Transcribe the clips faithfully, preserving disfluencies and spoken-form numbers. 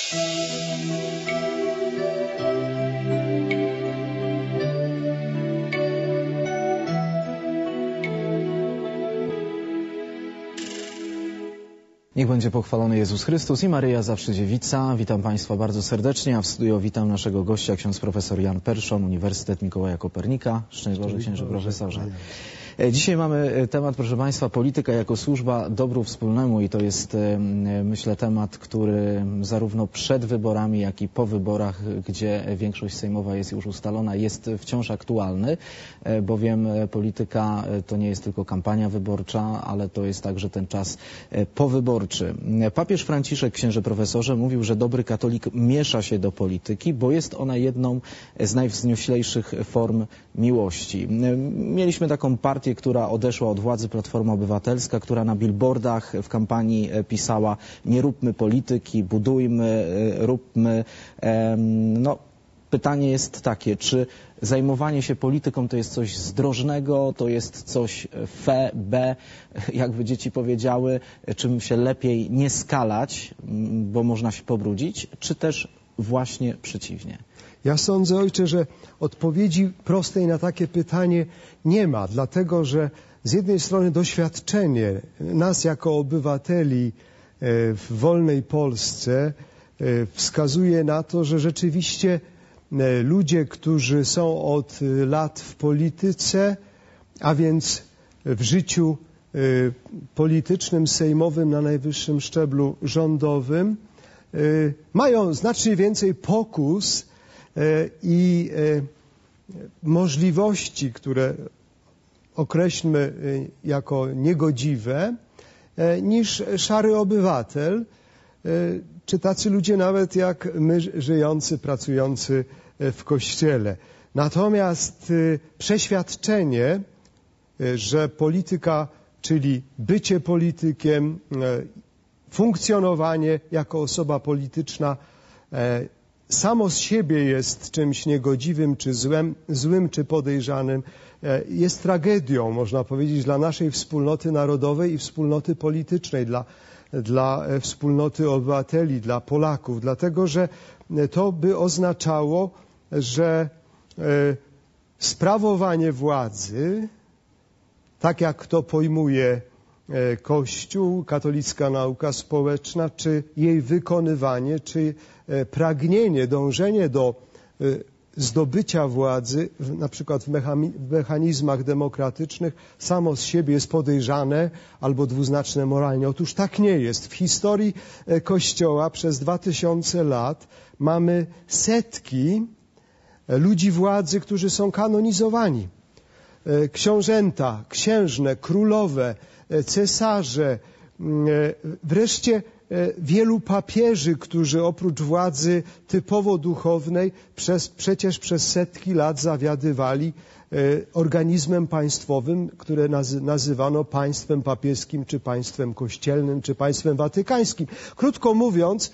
Niech będzie pochwalony Jezus Chrystus i Maryja zawsze dziewica. Witam Państwa bardzo serdecznie, a w studio witam naszego gościa, ksiądz profesor Jan Perszon, Uniwersytet Mikołaja Kopernika. Szczęść Boże, księże profesorze. Dzisiaj mamy temat, proszę Państwa, polityka jako służba dobru wspólnemu i to jest, myślę, temat, który zarówno przed wyborami, jak i po wyborach, gdzie większość sejmowa jest już ustalona, jest wciąż aktualny, bowiem polityka to nie jest tylko kampania wyborcza, ale to jest także ten czas powyborczy. Papież Franciszek, księże profesorze, mówił, że dobry katolik miesza się do polityki, bo jest ona jedną z najwznioślejszych form miłości. Mieliśmy taką partię, która odeszła od władzy, Platforma Obywatelska, która na billboardach w kampanii pisała: nie róbmy polityki, budujmy, róbmy. No, pytanie jest takie, czy zajmowanie się polityką to jest coś zdrożnego, to jest coś fe, be, jakby dzieci powiedziały, czym się lepiej nie skalać, bo można się pobrudzić, czy też właśnie przeciwnie? Ja sądzę, ojcze, że odpowiedzi prostej na takie pytanie nie ma, dlatego że z jednej strony doświadczenie nas jako obywateli w wolnej Polsce wskazuje na to, że rzeczywiście ludzie, którzy są od lat w polityce, a więc w życiu politycznym, sejmowym na najwyższym szczeblu rządowym, mają znacznie więcej pokus i możliwości, które określmy jako niegodziwe, niż szary obywatel, czy tacy ludzie nawet jak my, żyjący, pracujący w Kościele. Natomiast przeświadczenie, że polityka, czyli bycie politykiem, funkcjonowanie jako osoba polityczna samo z siebie jest czymś niegodziwym, czy złym, złym, czy podejrzanym, jest tragedią, można powiedzieć, dla naszej wspólnoty narodowej i wspólnoty politycznej, dla, dla wspólnoty obywateli, dla Polaków, dlatego że to by oznaczało, że sprawowanie władzy, tak jak to pojmuje Kościół, katolicka nauka społeczna, czy jej wykonywanie, czy pragnienie, dążenie do zdobycia władzy, na przykład w mechanizmach demokratycznych, samo z siebie jest podejrzane albo dwuznaczne moralnie. Otóż tak nie jest. W historii Kościoła przez dwa tysiące lat mamy setki ludzi władzy, którzy są kanonizowani. Książęta, księżne, królowe, cesarze, wreszcie wielu papieży, którzy oprócz władzy typowo duchownej przez, przecież przez setki lat zawiadywali organizmem państwowym, które nazywano państwem papieskim, czy państwem kościelnym, czy państwem watykańskim. Krótko mówiąc,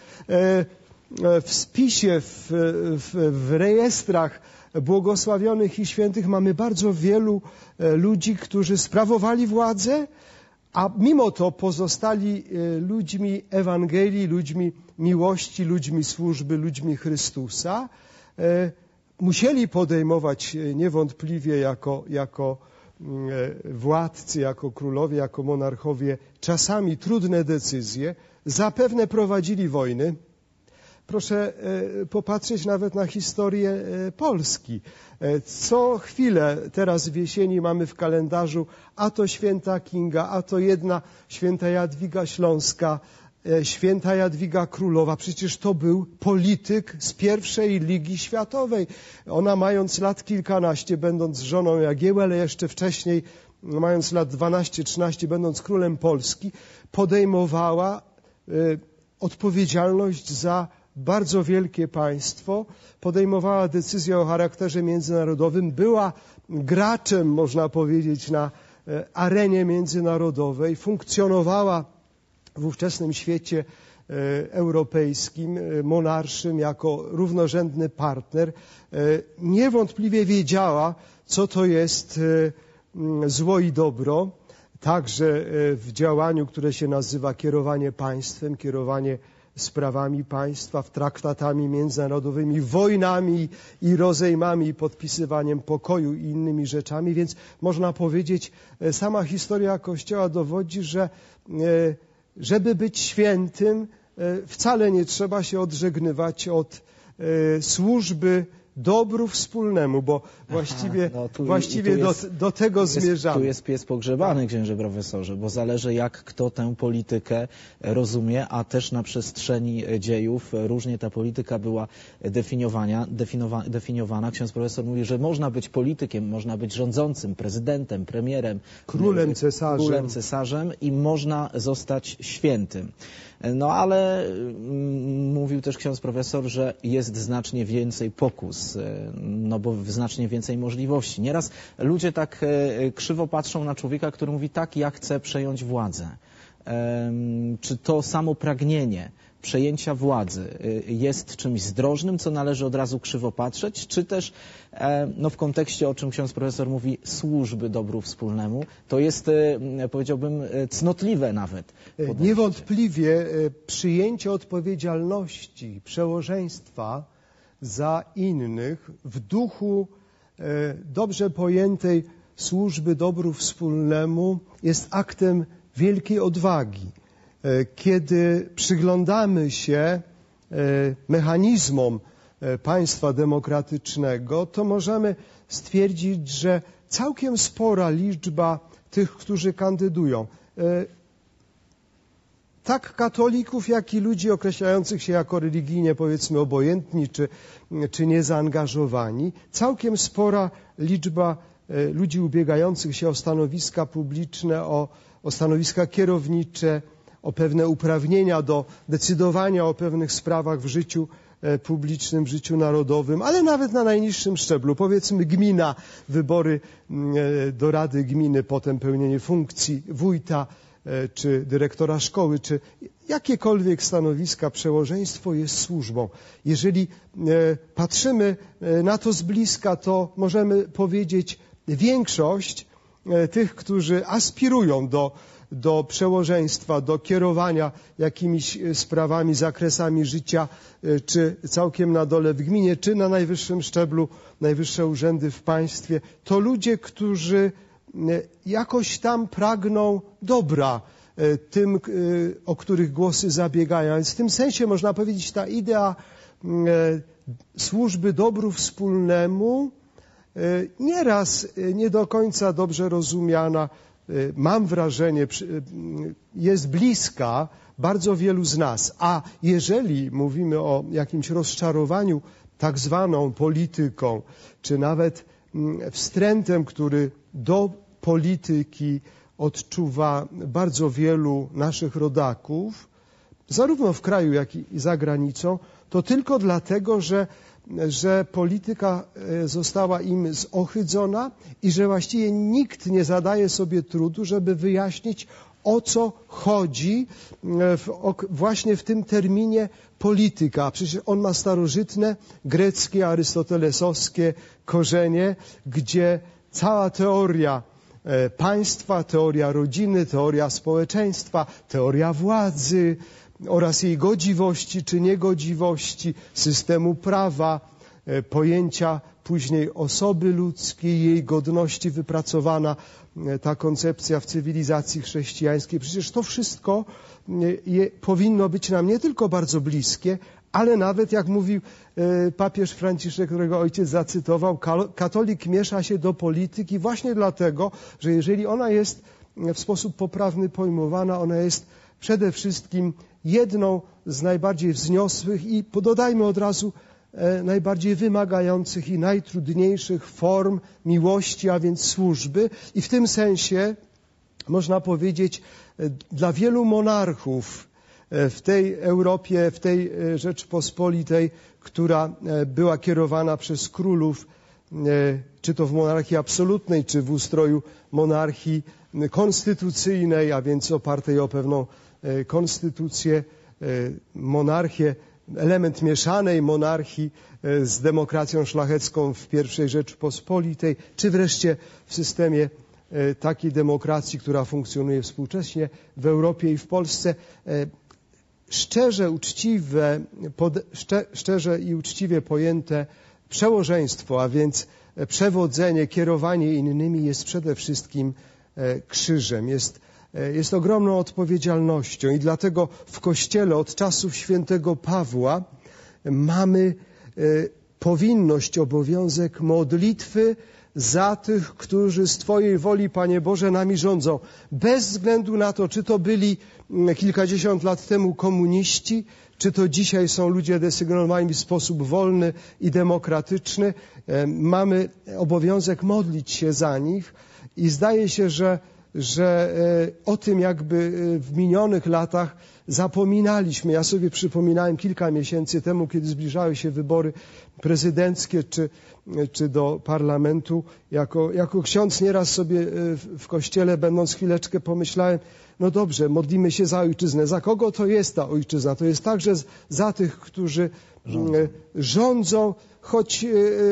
w spisie, w, w, w rejestrach błogosławionych i świętych mamy bardzo wielu ludzi, którzy sprawowali władzę, a mimo to pozostali ludźmi Ewangelii, ludźmi miłości, ludźmi służby, ludźmi Chrystusa. Musieli podejmować niewątpliwie jako, jako władcy, jako królowie, jako monarchowie czasami trudne decyzje. Zapewne prowadzili wojny. Proszę popatrzeć nawet na historię Polski. Co chwilę teraz w jesieni mamy w kalendarzu a to święta Kinga, a to jedna święta Jadwiga Śląska, święta Jadwiga Królowa. Przecież to był polityk z pierwszej Ligi Światowej. Ona mając lat kilkanaście, będąc żoną Jagieły, ale jeszcze wcześniej, mając lat dwanaście trzynaście, będąc królem Polski, podejmowała odpowiedzialność za bardzo wielkie państwo, podejmowała decyzje o charakterze międzynarodowym, była graczem, można powiedzieć, na arenie międzynarodowej, funkcjonowała w ówczesnym świecie europejskim, monarszym, jako równorzędny partner. Niewątpliwie wiedziała, co to jest zło i dobro, także w działaniu, które się nazywa kierowanie państwem, kierowanie sprawami państwa, w traktatami międzynarodowymi, wojnami i rozejmami, i podpisywaniem pokoju i innymi rzeczami. Więc można powiedzieć, sama historia Kościoła dowodzi, że żeby być świętym, wcale nie trzeba się odżegnywać od służby dobru wspólnemu, bo właściwie, Aha, no tu, właściwie do, jest, do tego jest, zmierzamy. Tu jest pies pogrzebany, księże profesorze, bo zależy, jak kto tę politykę rozumie, a też na przestrzeni dziejów różnie ta polityka była definiowana. Definowa, definiowana. Ksiądz profesor mówi, że można być politykiem, można być rządzącym, prezydentem, premierem, królem, cesarzem, królem, cesarzem i można zostać świętym. No ale mm, mówił też ksiądz profesor, że jest znacznie więcej pokus, no bo znacznie więcej możliwości. Nieraz ludzie tak krzywo patrzą na człowieka, który mówi tak, ja chcę przejąć władzę. Czy to samo pragnienie przejęcia władzy jest czymś zdrożnym, co należy od razu krzywo patrzeć, czy też no, w kontekście, o czym ksiądz profesor mówi, służby dobru wspólnemu, to jest, powiedziałbym, cnotliwe nawet podejście. Niewątpliwie przyjęcie odpowiedzialności, przełożeństwa za innych w duchu dobrze pojętej służby dobru wspólnemu jest aktem wielkiej odwagi. Kiedy przyglądamy się mechanizmom państwa demokratycznego, to możemy stwierdzić, że całkiem spora liczba tych, którzy kandydują, tak katolików, jak i ludzi określających się jako religijnie, powiedzmy, obojętni czy, czy niezaangażowani, całkiem spora liczba ludzi ubiegających się o stanowiska publiczne, o, o stanowiska kierownicze, o pewne uprawnienia do decydowania o pewnych sprawach w życiu publicznym, w życiu narodowym, ale nawet na najniższym szczeblu, powiedzmy gmina, wybory do Rady Gminy, potem pełnienie funkcji wójta, czy dyrektora szkoły, czy jakiekolwiek stanowiska, przełożeństwo jest służbą. Jeżeli patrzymy na to z bliska, to możemy powiedzieć, większość tych, którzy aspirują do do przełożeństwa, do kierowania jakimiś sprawami, zakresami życia, czy całkiem na dole w gminie, czy na najwyższym szczeblu, najwyższe urzędy w państwie, to ludzie, którzy jakoś tam pragną dobra tym, o których głosy zabiegają. Więc w tym sensie można powiedzieć, ta idea służby dobru wspólnemu nieraz nie do końca dobrze rozumiana, mam wrażenie, jest bliska bardzo wielu z nas. A jeżeli mówimy o jakimś rozczarowaniu tak zwaną polityką, czy nawet wstrętem, który do polityki odczuwa bardzo wielu naszych rodaków, zarówno w kraju, jak i za granicą, to tylko dlatego, że że polityka została im zohydzona i że właściwie nikt nie zadaje sobie trudu, żeby wyjaśnić, o co chodzi w, właśnie w tym terminie polityka. Przecież on ma starożytne, greckie, arystotelesowskie korzenie, gdzie cała teoria państwa, teoria rodziny, teoria społeczeństwa, teoria władzy oraz jej godziwości czy niegodziwości, systemu prawa, pojęcia później osoby ludzkiej, jej godności, wypracowana ta koncepcja w cywilizacji chrześcijańskiej. Przecież to wszystko je, powinno być nam nie tylko bardzo bliskie, ale nawet, jak mówił papież Franciszek, którego ojciec zacytował, katolik miesza się do polityki właśnie dlatego, że jeżeli ona jest w sposób poprawny pojmowana, ona jest przede wszystkim jedną z najbardziej wzniosłych i, dodajmy od razu, najbardziej wymagających i najtrudniejszych form miłości, a więc służby. I w tym sensie można powiedzieć, dla wielu monarchów w tej Europie, w tej Rzeczpospolitej, która była kierowana przez królów, czy to w monarchii absolutnej, czy w ustroju monarchii konstytucyjnej, a więc opartej o pewną konstytucję, monarchię, element mieszanej monarchii z demokracją szlachecką w pierwszej Rzeczypospolitej, czy wreszcie w systemie takiej demokracji, która funkcjonuje współcześnie w Europie i w Polsce. szczerze, uczciwe, pod, szcze, szczerze i uczciwie pojęte przełożeństwo, a więc przewodzenie, kierowanie innymi jest przede wszystkim krzyżem, jest, jest ogromną odpowiedzialnością i dlatego w Kościele od czasów świętego Pawła mamy powinność, obowiązek modlitwy za tych, którzy z Twojej woli, Panie Boże, nami rządzą. Bez względu na to, czy to byli kilkadziesiąt lat temu komuniści, czy to dzisiaj są ludzie desygnowani w sposób wolny i demokratyczny. Mamy obowiązek modlić się za nich i zdaje się, że, że o tym jakby w minionych latach zapominaliśmy. Ja sobie przypominałem kilka miesięcy temu, kiedy zbliżały się wybory prezydenckie czy, czy do parlamentu. Jako, jako ksiądz nieraz sobie w kościele, będąc chwileczkę, pomyślałem, no dobrze, modlimy się za ojczyznę. Za kogo to jest ta ojczyzna? To jest także za tych, którzy rządzą, rządzą choć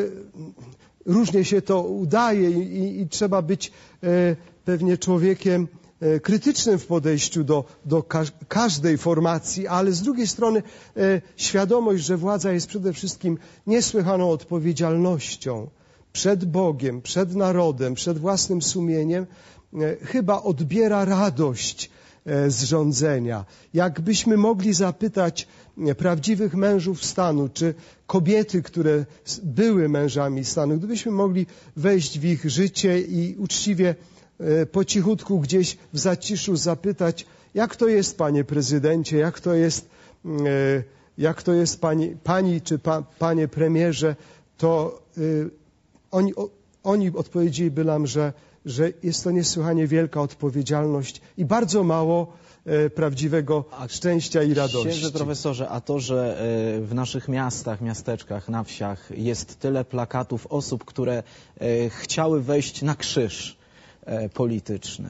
różnie się to udaje i, i, i trzeba być pewnie człowiekiem krytycznym w podejściu do, do każdej formacji, ale z drugiej strony świadomość, że władza jest przede wszystkim niesłychaną odpowiedzialnością przed Bogiem, przed narodem, przed własnym sumieniem, chyba odbiera radość z rządzenia. Jakbyśmy mogli zapytać prawdziwych mężów stanu, czy kobiety, które były mężami stanu, gdybyśmy mogli wejść w ich życie i uczciwie po cichutku gdzieś w zaciszu zapytać, jak to jest, panie prezydencie, jak to jest, jak to jest pani, pani czy pa, panie premierze, to y, oni, o, oni odpowiedzieliby nam, że, że jest to niesłychanie wielka odpowiedzialność i bardzo mało e, prawdziwego a szczęścia i radości. Księże profesorze, a to, że e, w naszych miastach, miasteczkach, na wsiach jest tyle plakatów osób, które e, chciały wejść na krzyż polityczny,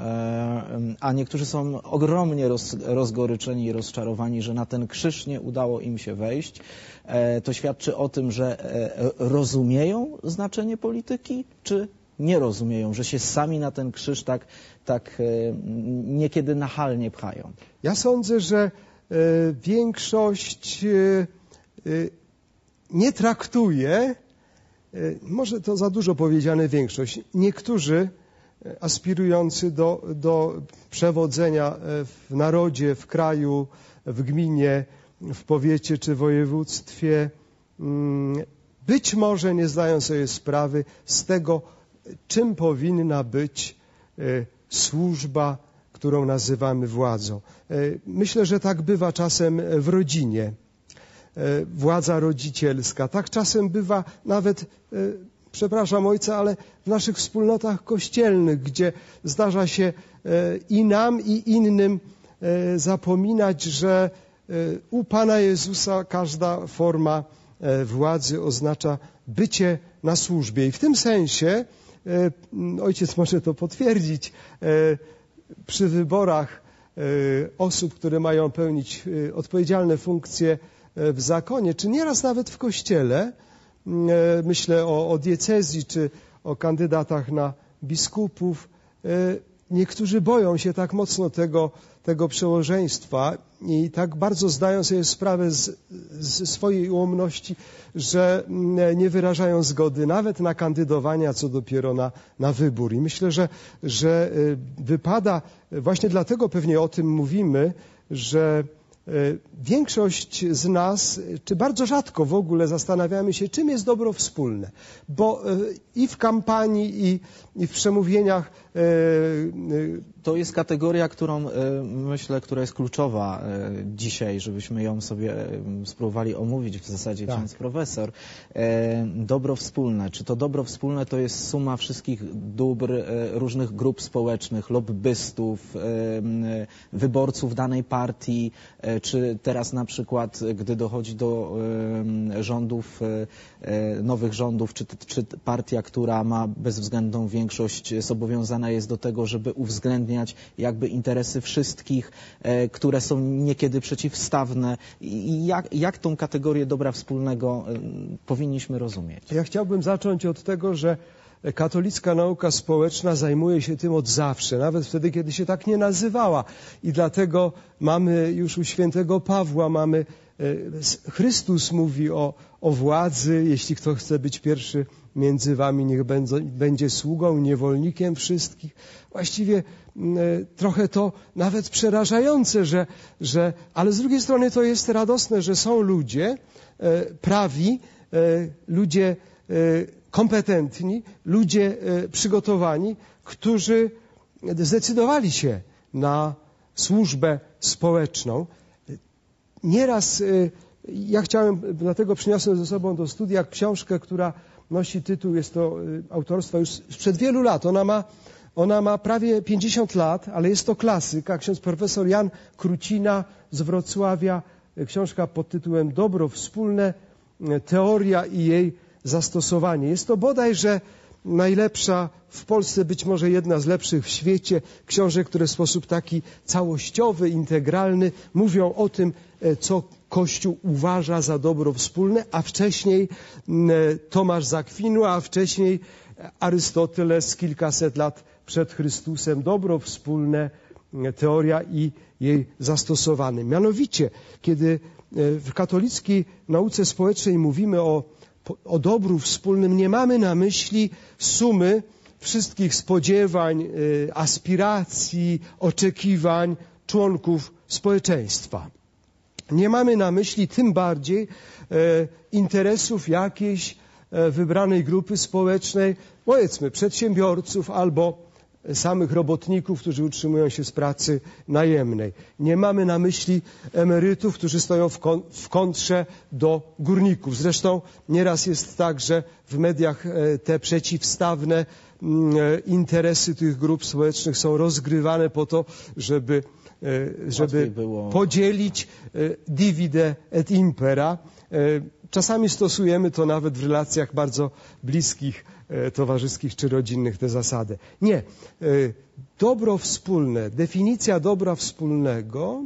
a niektórzy są ogromnie roz, rozgoryczeni i rozczarowani, że na ten krzyż nie udało im się wejść, to świadczy o tym, że rozumieją znaczenie polityki, czy nie rozumieją, że się sami na ten krzyż tak, tak niekiedy nachalnie pchają? Ja sądzę, że większość nie traktuje, może to za dużo powiedziane większość, niektórzy aspirujący do, do przewodzenia w narodzie, w kraju, w gminie, w powiecie czy województwie, być może nie zdają sobie sprawy z tego, czym powinna być służba, którą nazywamy władzą. Myślę, że tak bywa czasem w rodzinie. Władza rodzicielska. Tak czasem bywa nawet, przepraszam ojca, ale w naszych wspólnotach kościelnych, gdzie zdarza się i nam, i innym zapominać, że u Pana Jezusa każda forma władzy oznacza bycie na służbie. I w tym sensie, ojciec może to potwierdzić, przy wyborach osób, które mają pełnić odpowiedzialne funkcje w zakonie, czy nieraz nawet w kościele, myślę o, o diecezji, czy o kandydatach na biskupów, niektórzy boją się tak mocno tego, tego przełożeństwa i tak bardzo zdają sobie sprawę z, z swojej ułomności, że nie wyrażają zgody nawet na kandydowanie, a co dopiero na, na wybór. I myślę, że, że wypada, właśnie dlatego pewnie o tym mówimy, że większość z nas, czy bardzo rzadko w ogóle zastanawiamy się, czym jest dobro wspólne. Bo i w kampanii, i, i w przemówieniach... To jest kategoria, którą myślę, która jest kluczowa dzisiaj, żebyśmy ją sobie spróbowali omówić w zasadzie, tak. Ksiądz profesor. Dobro wspólne. Czy to dobro wspólne to jest suma wszystkich dóbr różnych grup społecznych, lobbystów, wyborców danej partii, czy teraz na przykład, gdy dochodzi do rządów, nowych rządów, czy, czy partia, która ma bezwzględną większość, zobowiązana jest do tego, żeby uwzględniać jakby interesy wszystkich, które są niekiedy przeciwstawne. I jak, jak tą kategorię dobra wspólnego powinniśmy rozumieć? Ja chciałbym zacząć od tego, że katolicka nauka społeczna zajmuje się tym od zawsze, nawet wtedy, kiedy się tak nie nazywała. I dlatego mamy już u świętego Pawła, mamy Chrystus mówi o, o władzy, jeśli kto chce być pierwszy między wami, niech będzie, będzie sługą, niewolnikiem wszystkich. Właściwie trochę to nawet przerażające, że, że, ale z drugiej strony to jest radosne, że są ludzie prawi, ludzie kompetentni, ludzie przygotowani, którzy zdecydowali się na służbę społeczną. Nieraz ja chciałem, dlatego przyniosłem ze sobą do studia książkę, która nosi tytuł, jest to autorstwa już sprzed wielu lat. Ona ma, ona ma prawie pięćdziesiąt lat, ale jest to klasyka. Ksiądz profesor Jan Krucina z Wrocławia. Książka pod tytułem Dobro wspólne, teoria i jej zastosowanie. Jest to bodajże najlepsza w Polsce, być może jedna z lepszych w świecie książek, które w sposób taki całościowy, integralny mówią o tym, co Kościół uważa za dobro wspólne, a wcześniej Tomasz z Akwinu, a wcześniej Arystoteles kilkaset lat przed Chrystusem. Dobro wspólne, teoria i jej zastosowanie. Mianowicie, kiedy w katolickiej nauce społecznej mówimy o o dobru wspólnym, nie mamy na myśli sumy wszystkich spodziewań, aspiracji, oczekiwań członków społeczeństwa. Nie mamy na myśli tym bardziej interesów jakiejś wybranej grupy społecznej, powiedzmy przedsiębiorców albo samych robotników, którzy utrzymują się z pracy najemnej. Nie mamy na myśli emerytów, którzy stoją w, kon- w kontrze do górników. Zresztą nieraz jest tak, że w mediach te przeciwstawne interesy tych grup społecznych są rozgrywane po to, żeby, żeby podzielić divide et impera. Czasami stosujemy to nawet w relacjach bardzo bliskich, towarzyskich czy rodzinnych tę zasadę. Nie. Dobro wspólne, definicja dobra wspólnego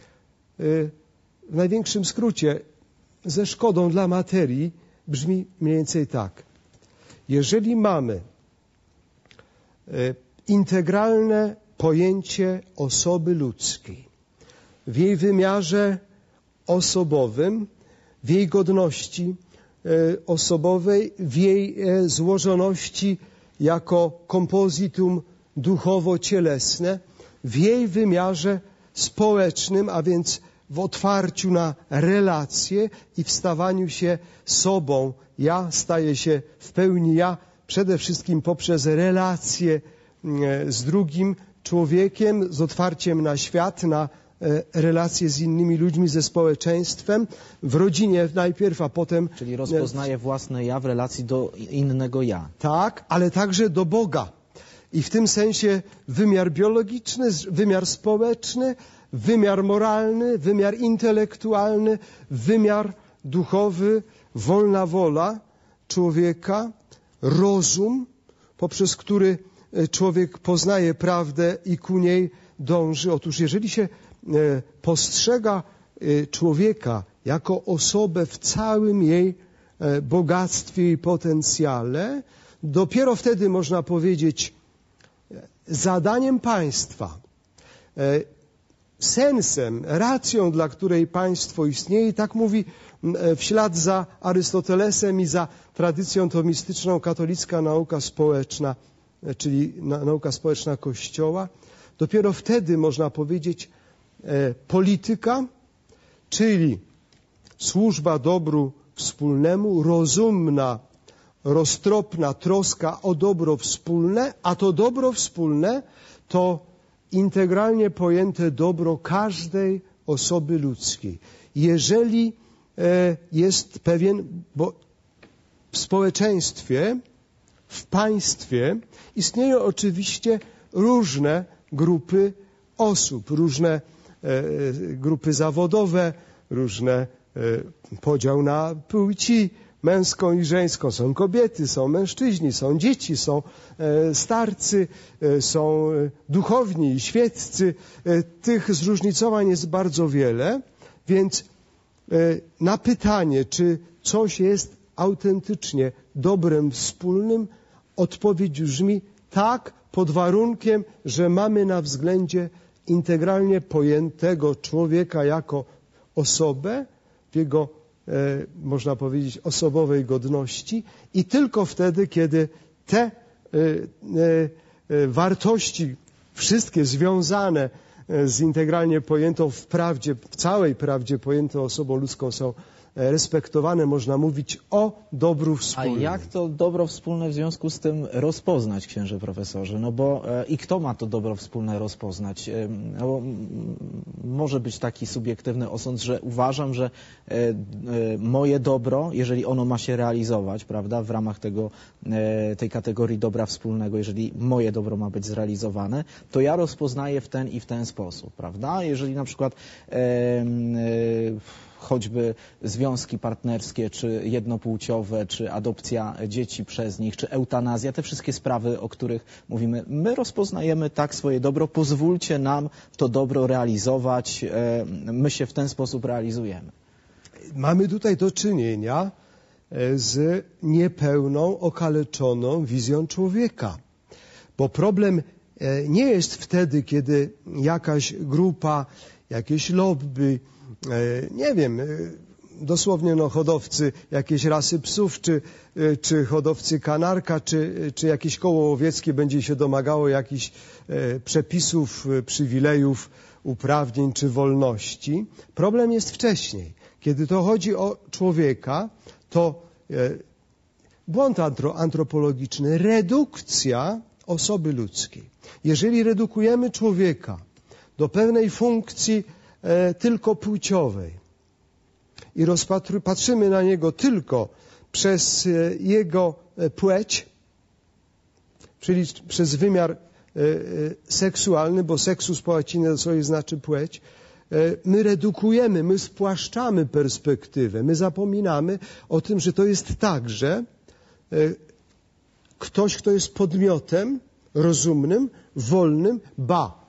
w największym skrócie ze szkodą dla materii brzmi mniej więcej tak. Jeżeli mamy integralne pojęcie osoby ludzkiej w jej wymiarze osobowym, w jej godności osobowej, w jej złożoności jako kompozytum duchowo-cielesne, w jej wymiarze społecznym, a więc w otwarciu na relacje i w stawaniu się sobą. Ja staję się w pełni ja, przede wszystkim poprzez relacje z drugim człowiekiem, z otwarciem na świat, na relacje z innymi ludźmi, ze społeczeństwem, w rodzinie najpierw, a potem... Czyli rozpoznaje własne ja w relacji do innego ja. Tak, ale także do Boga. I w tym sensie wymiar biologiczny, wymiar społeczny, wymiar moralny, wymiar intelektualny, wymiar duchowy, wolna wola człowieka, rozum, poprzez który człowiek poznaje prawdę i ku niej dąży. Otóż jeżeli się postrzega człowieka jako osobę w całym jej bogactwie i potencjale, dopiero wtedy można powiedzieć, zadaniem państwa, sensem, racją, dla której państwo istnieje, i tak mówi w ślad za Arystotelesem i za tradycją tomistyczną katolicka nauka społeczna, czyli nauka społeczna Kościoła, dopiero wtedy można powiedzieć, polityka, czyli służba dobru wspólnemu, rozumna, roztropna troska o dobro wspólne, a to dobro wspólne to integralnie pojęte dobro każdej osoby ludzkiej. Jeżeli jest pewien, bo w społeczeństwie, w państwie istnieją oczywiście różne grupy osób, różne grupy zawodowe, różne podział na płci męską i żeńską. Są kobiety, są mężczyźni, są dzieci, są starcy, są duchowni i świeccy. Tych zróżnicowań jest bardzo wiele, więc na pytanie, czy coś jest autentycznie dobrem wspólnym, odpowiedź brzmi tak, pod warunkiem, że mamy na względzie integralnie pojętego człowieka jako osobę w jego, e, można powiedzieć, osobowej godności i tylko wtedy, kiedy te e, e, wartości, wszystkie związane z integralnie pojętą w prawdzie, w całej prawdzie pojętą osobą ludzką są respektowane, można mówić o dobru wspólnym. A jak to dobro wspólne w związku z tym rozpoznać, księże profesorze? No bo e, i kto ma to dobro wspólne rozpoznać? E, no bo m, może być taki subiektywny osąd, że uważam, że e, e, moje dobro, jeżeli ono ma się realizować, prawda, w ramach tego, e, tej kategorii dobra wspólnego, jeżeli moje dobro ma być zrealizowane, to ja rozpoznaję w ten i w ten sposób, prawda? Jeżeli na przykład e, e, choćby związki partnerskie, czy jednopłciowe, czy adopcja dzieci przez nich, czy eutanazja, te wszystkie sprawy, o których mówimy, my rozpoznajemy tak swoje dobro, pozwólcie nam to dobro realizować, my się w ten sposób realizujemy. Mamy tutaj do czynienia z niepełną, okaleczoną wizją człowieka, bo problem nie jest wtedy, kiedy jakaś grupa, jakieś lobby, nie wiem, dosłownie no, hodowcy jakiejś rasy psów, czy, czy hodowcy kanarka, czy, czy jakieś koło łowieckie będzie się domagało jakichś e, przepisów, przywilejów, uprawnień czy wolności. Problem jest wcześniej. Kiedy to chodzi o człowieka, to e, błąd antro, antropologiczny, redukcja osoby ludzkiej. Jeżeli redukujemy człowieka do pewnej funkcji E, tylko płciowej i rozpatry, patrzymy na niego tylko przez e, jego e, płeć, czyli przez wymiar e, e, seksualny, bo seksus po łacinie sobie znaczy płeć, e, my redukujemy, my spłaszczamy perspektywę, my zapominamy o tym, że to jest także e, ktoś, kto jest podmiotem rozumnym, wolnym, ba,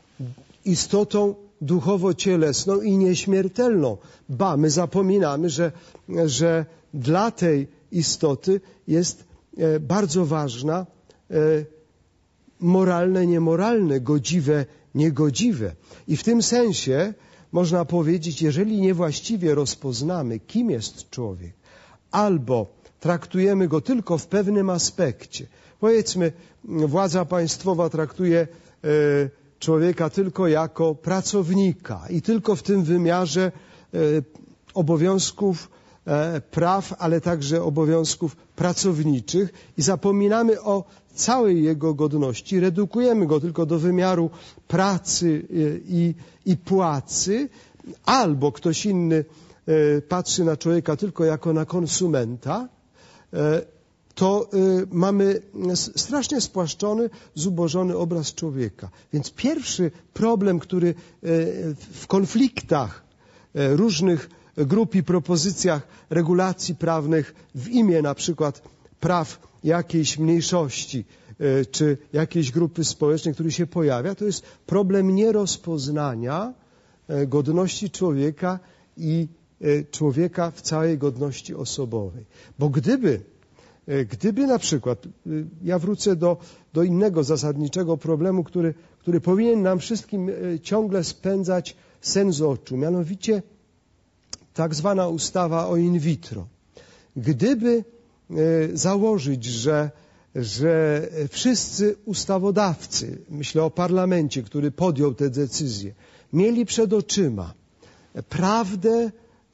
istotą duchowo-cielesną i nieśmiertelną. Ba, my zapominamy, że, że dla tej istoty jest e, bardzo ważna e, moralne, niemoralne, godziwe, niegodziwe. I w tym sensie można powiedzieć, jeżeli niewłaściwie rozpoznamy, kim jest człowiek, albo traktujemy go tylko w pewnym aspekcie. Powiedzmy, władza państwowa traktuje e, człowieka tylko jako pracownika i tylko w tym wymiarze e, obowiązków, e, praw, ale także obowiązków pracowniczych i zapominamy o całej jego godności, redukujemy go tylko do wymiaru pracy e, i, i płacy, albo ktoś inny e, patrzy na człowieka tylko jako na konsumenta, e, to y, mamy strasznie spłaszczony, zubożony obraz człowieka. Więc pierwszy problem, który y, w konfliktach y, różnych grup i propozycjach regulacji prawnych w imię na przykład praw jakiejś mniejszości y, czy jakiejś grupy społecznej, który się pojawia, to jest problem nierozpoznania y, godności człowieka i y, człowieka w całej godności osobowej. Bo gdyby Gdyby na przykład, ja wrócę do, do innego zasadniczego problemu, który, który powinien nam wszystkim ciągle spędzać sen z oczu, mianowicie tak zwana ustawa o in vitro. Gdyby założyć, że, że wszyscy ustawodawcy, myślę o parlamencie, który podjął tę decyzję, mieli przed oczyma prawdę,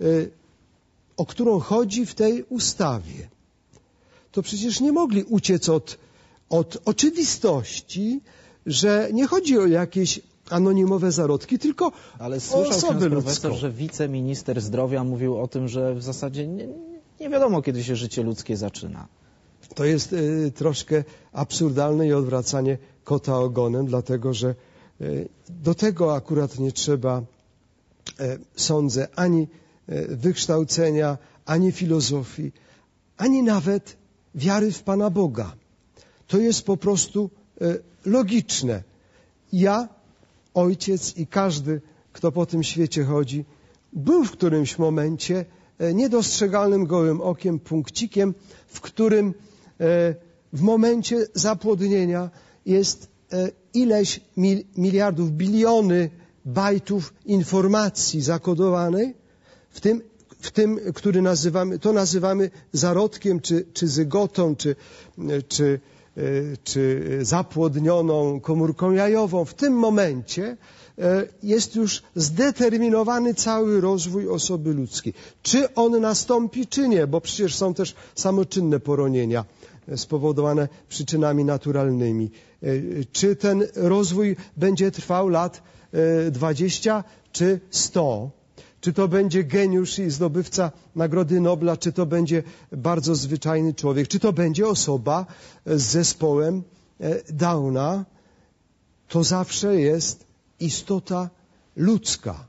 o którą chodzi w tej ustawie, to przecież nie mogli uciec od, od oczywistości, że nie chodzi o jakieś anonimowe zarodki, tylko Ale o słyszał osobę ksiądz profesor, ludzką. że wiceminister zdrowia mówił o tym, że w zasadzie nie, nie wiadomo, kiedy się życie ludzkie zaczyna. To jest y, troszkę absurdalne i odwracanie kota ogonem, dlatego że y, do tego akurat nie trzeba, y, sądzę, ani y, wykształcenia, ani filozofii, ani nawet wiary w Pana Boga. To jest po prostu y, logiczne. Ja, ojciec i każdy, kto po tym świecie chodzi, był w którymś momencie y, niedostrzegalnym gołym okiem, punkcikiem, w którym y, w momencie zapłodnienia jest ileś miliardów, biliony bajtów informacji zakodowanej, w tym, w tym który nazywamy, to nazywamy zarodkiem, czy, czy zygotą, czy, czy, czy zapłodnioną komórką jajową. W tym momencie jest już zdeterminowany cały rozwój osoby ludzkiej. Czy on nastąpi, czy nie, bo przecież są też samoczynne poronienia spowodowane przyczynami naturalnymi. Czy ten rozwój będzie trwał lat dwadzieścia czy sto? Czy to będzie geniusz i zdobywca Nagrody Nobla, czy to będzie bardzo zwyczajny człowiek, czy to będzie osoba z zespołem Downa, to zawsze jest istota ludzka.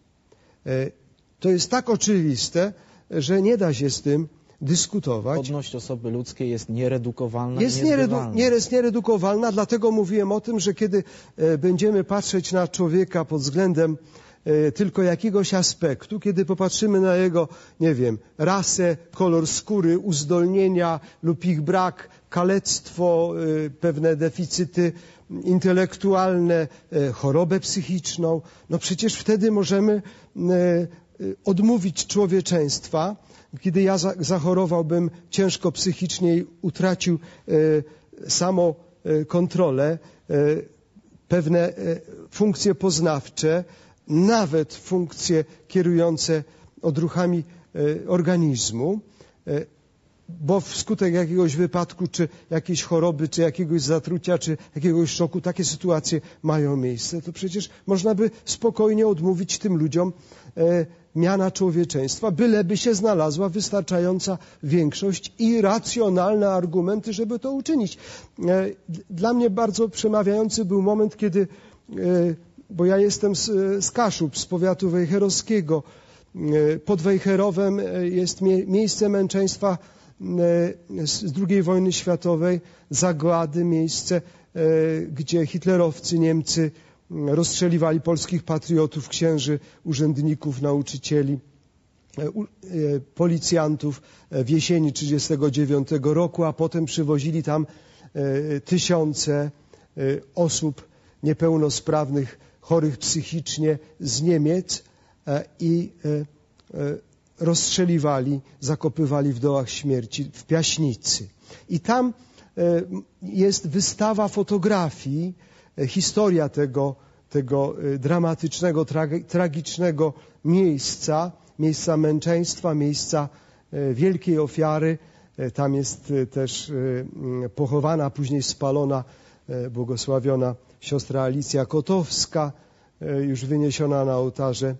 To jest tak oczywiste, że nie da się z tym dyskutować. Godność osoby ludzkiej jest nieredukowalna jest i niezbywalna. Nieredu, nie jest nieredukowalna, dlatego mówiłem o tym, że kiedy będziemy patrzeć na człowieka pod względem tylko jakiegoś aspektu, kiedy popatrzymy na jego, nie wiem, rasę, kolor skóry, uzdolnienia lub ich brak, kalectwo, pewne deficyty intelektualne, chorobę psychiczną, no przecież wtedy możemy odmówić człowieczeństwa. Kiedy ja zachorowałbym ciężko psychicznie i utracił samokontrolę, pewne funkcje poznawcze, nawet funkcje kierujące odruchami organizmu, bo wskutek jakiegoś wypadku, czy jakiejś choroby, czy jakiegoś zatrucia, czy jakiegoś szoku, takie sytuacje mają miejsce, to przecież można by spokojnie odmówić tym ludziom miana człowieczeństwa, byleby się znalazła wystarczająca większość i racjonalne argumenty, żeby to uczynić. Dla mnie bardzo przemawiający był moment, kiedy, bo ja jestem z, z Kaszub, z powiatu wejherowskiego, pod Wejherowem jest mie miejsce męczeństwa z drugiej wojny światowej, zagłady, miejsce, gdzie hitlerowcy, Niemcy rozstrzeliwali polskich patriotów, księży, urzędników, nauczycieli, policjantów w jesieni tysiąc dziewięćset trzydziestego dziewiątego roku, a potem przywozili tam tysiące osób niepełnosprawnych, chorych psychicznie z Niemiec i rozstrzeliwali, zakopywali w dołach śmierci w Piaśnicy. I tam jest wystawa fotografii, historia tego, tego dramatycznego, tragicznego miejsca, miejsca męczeństwa, miejsca wielkiej ofiary. Tam jest też pochowana, później spalona, błogosławiona siostra Alicja Kotowska, już wyniesiona na ołtarze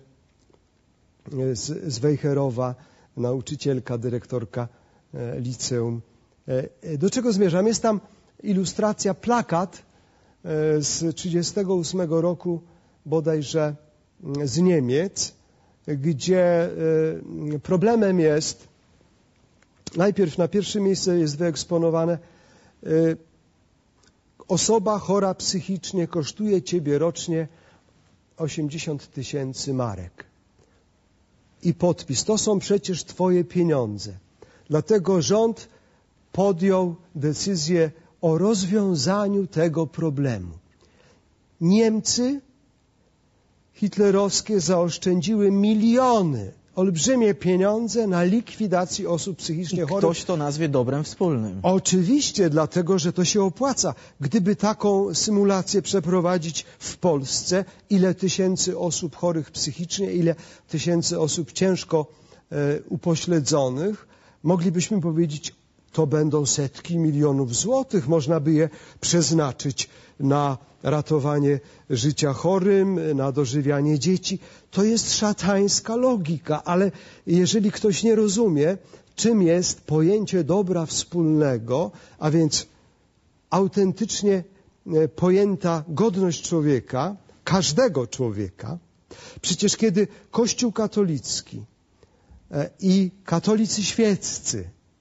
z, z Wejherowa, nauczycielka, dyrektorka liceum. Do czego zmierzam? Jest tam ilustracja, plakat z tysiąc dziewięćset trzydziestego ósmego roku, bodajże z Niemiec, gdzie problemem jest, najpierw na pierwsze miejsce jest wyeksponowane, osoba chora psychicznie kosztuje ciebie rocznie osiemdziesiąt tysięcy marek. I podpis, to są przecież twoje pieniądze. Dlatego rząd podjął decyzję o rozwiązaniu tego problemu. Niemcy hitlerowskie zaoszczędziły miliony, olbrzymie pieniądze na likwidacji osób psychicznie chorych. Ktoś to nazwie dobrem wspólnym. Oczywiście, dlatego, że to się opłaca. Gdyby taką symulację przeprowadzić w Polsce, ile tysięcy osób chorych psychicznie, ile tysięcy osób ciężko e, upośledzonych, moglibyśmy powiedzieć, to będą setki milionów złotych. Można by je przeznaczyć na ratowanie życia chorym, na dożywianie dzieci. To jest szatańska logika, ale jeżeli ktoś nie rozumie, czym jest pojęcie dobra wspólnego, a więc autentycznie pojęta godność człowieka, każdego człowieka, przecież kiedy Kościół katolicki i katolicy świeccy,